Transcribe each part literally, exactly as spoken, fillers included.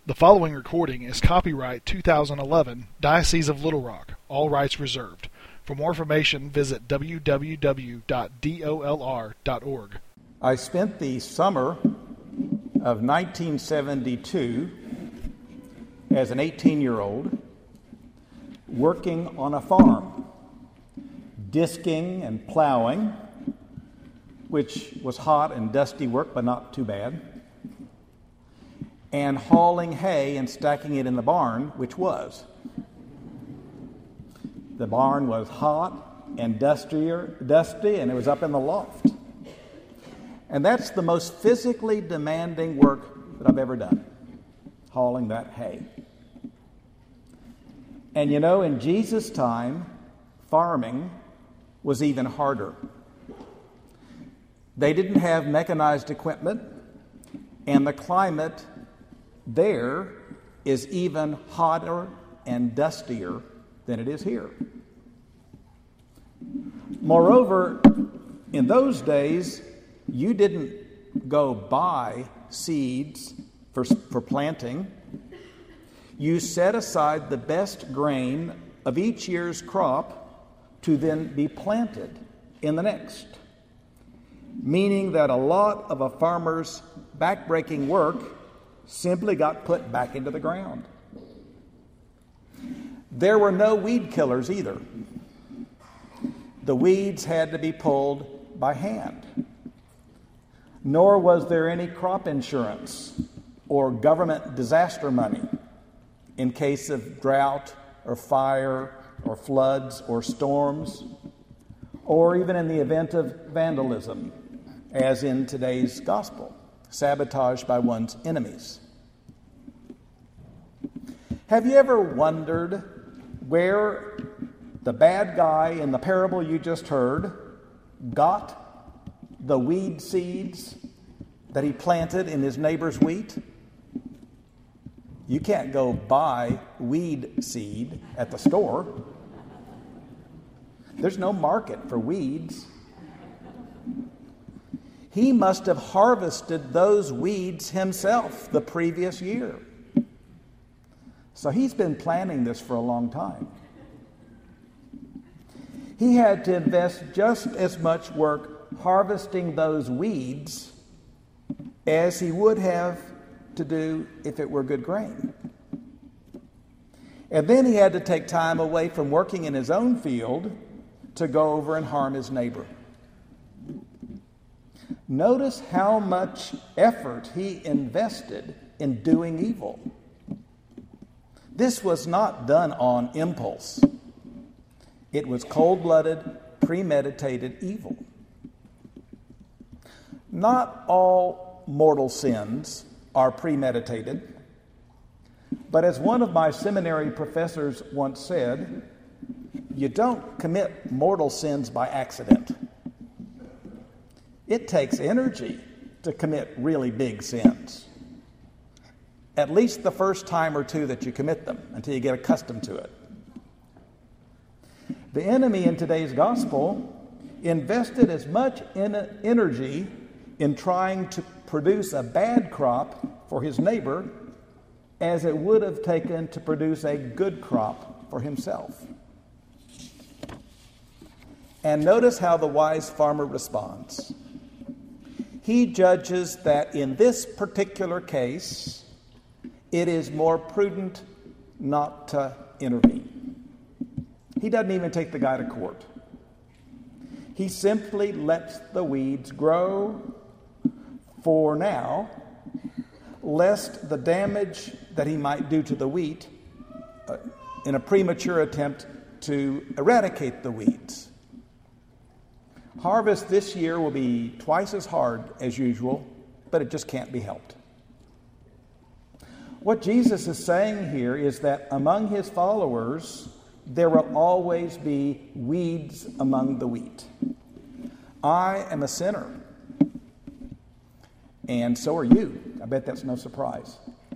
The following recording is copyright two thousand eleven, Diocese of Little Rock, all rights reserved. For more information, visit w w w dot dolr dot org. I spent the summer of nineteen seventy-two as an eighteen-year-old working on a farm, disking and plowing, which was hot and dusty work, but not too bad, and hauling hay and stacking it in the barn, which was. The barn was hot and dustier, dusty, and it was up in the loft. And that's the most physically demanding work that I've ever done, hauling that hay. And you know, in Jesus' time, farming was even harder. They didn't have mechanized equipment, and the climate there is even hotter and dustier than it is here. Moreover, in those days, you didn't go buy seeds for, for planting. You set aside the best grain of each year's crop to then be planted in the next, meaning that a lot of a farmer's backbreaking work simply got put back into the ground. There were no weed killers either. The weeds had to be pulled by hand. Nor was there any crop insurance or government disaster money in case of drought or fire or floods or storms, or even in the event of vandalism, as in today's gospel, sabotage by one's enemies. Have you ever wondered where the bad guy in the parable you just heard got the weed seeds that he planted in his neighbor's wheat? You can't go buy weed seed at the store. There's no market for weeds. He must have harvested those weeds himself the previous year. So he's been planning this for a long time. He had to invest just as much work harvesting those weeds as he would have to do if it were good grain. And then he had to take time away from working in his own field to go over and harm his neighbor. Notice how much effort he invested in doing evil. This was not done on impulse. It was cold-blooded, premeditated evil. Not all mortal sins are premeditated, but as one of my seminary professors once said, you don't commit mortal sins by accident. It takes energy to commit really big sins. At least the first time or two that you commit them, until you get accustomed to it. The enemy in today's gospel invested as much energy in trying to produce a bad crop for his neighbor as it would have taken to produce a good crop for himself. And notice how the wise farmer responds. He judges that in this particular case, it is more prudent not to intervene. He doesn't even take the guy to court. He simply lets the weeds grow for now, lest the damage that he might do to the wheat uh, in a premature attempt to eradicate the weeds. Harvest this year will be twice as hard as usual, but it just can't be helped. What Jesus is saying here is that among his followers, there will always be weeds among the wheat. I am a sinner, and so are you. I bet that's no surprise.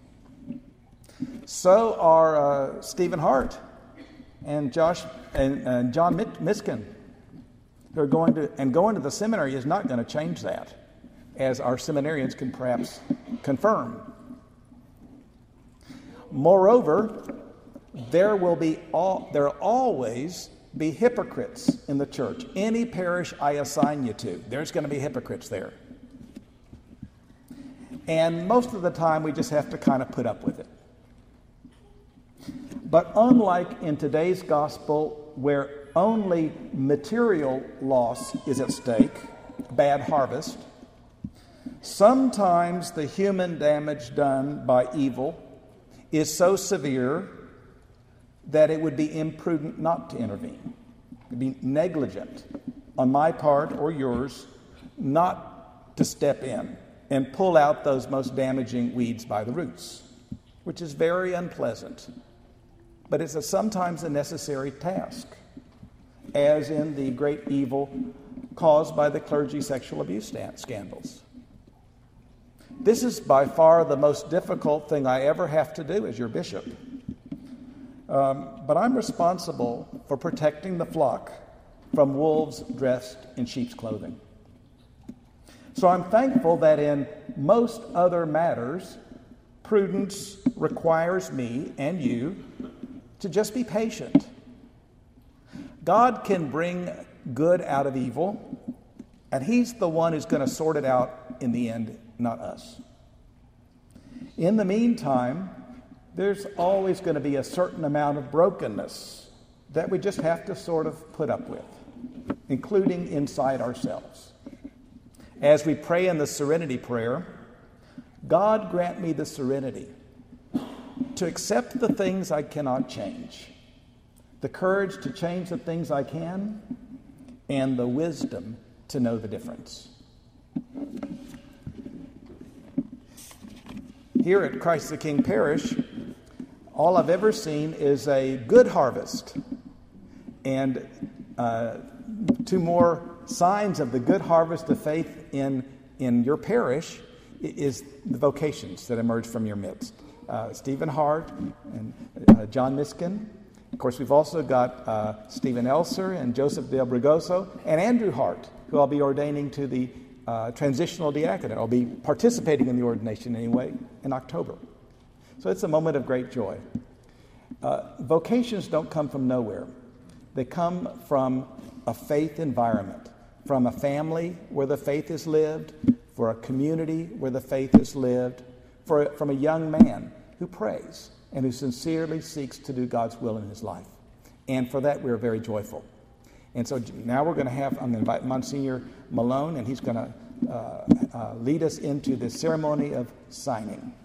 So are uh, Stephen Hart and Josh and, and John Miskin, who are going to, and going to the seminary is not going to change that, as our seminarians can perhaps confirm. Moreover, there will be all, there will always be hypocrites in the church. Any parish I assign you to, there's going to be hypocrites there. And most of the time, we just have to kind of put up with it. But unlike in today's gospel, where only material loss is at stake, bad harvest, sometimes the human damage done by evil is so severe that it would be imprudent not to intervene. It would be negligent on my part or yours not to step in and pull out those most damaging weeds by the roots, which is very unpleasant. But it's a, sometimes a necessary task, as in the great evil caused by the clergy sexual abuse scandals. This is by far the most difficult thing I ever have to do as your bishop. Um, but I'm responsible for protecting the flock from wolves dressed in sheep's clothing. So I'm thankful that in most other matters, prudence requires me and you to just be patient. God can bring good out of evil, and He's the one who's going to sort it out in the end, not us. In the meantime, there's always going to be a certain amount of brokenness that we just have to sort of put up with, including inside ourselves. As we pray in the serenity prayer, God grant me the serenity to accept the things I cannot change, the courage to change the things I can, and the wisdom to know the difference. Here at Christ the King Parish, all I've ever seen is a good harvest. And uh, two more signs of the good harvest of faith in, in your parish is the vocations that emerge from your midst. Uh, Stephen Hart and uh, John Miskin. Of course, we've also got uh, Stephen Elser and Joseph Del Brigoso and Andrew Hart, who I'll be ordaining to the uh, transitional diaconate. I'll be participating in the ordination anyway in October. So it's a moment of great joy. Uh, vocations don't come from nowhere. They come from a faith environment, from a family where the faith is lived, for a community where the faith is lived, for, from a young man who prays and who sincerely seeks to do God's will in his life. And for that, we're very joyful. And so now we're going to have, I'm going to invite Monsignor Malone, and he's going to uh, uh, lead us into the ceremony of signing.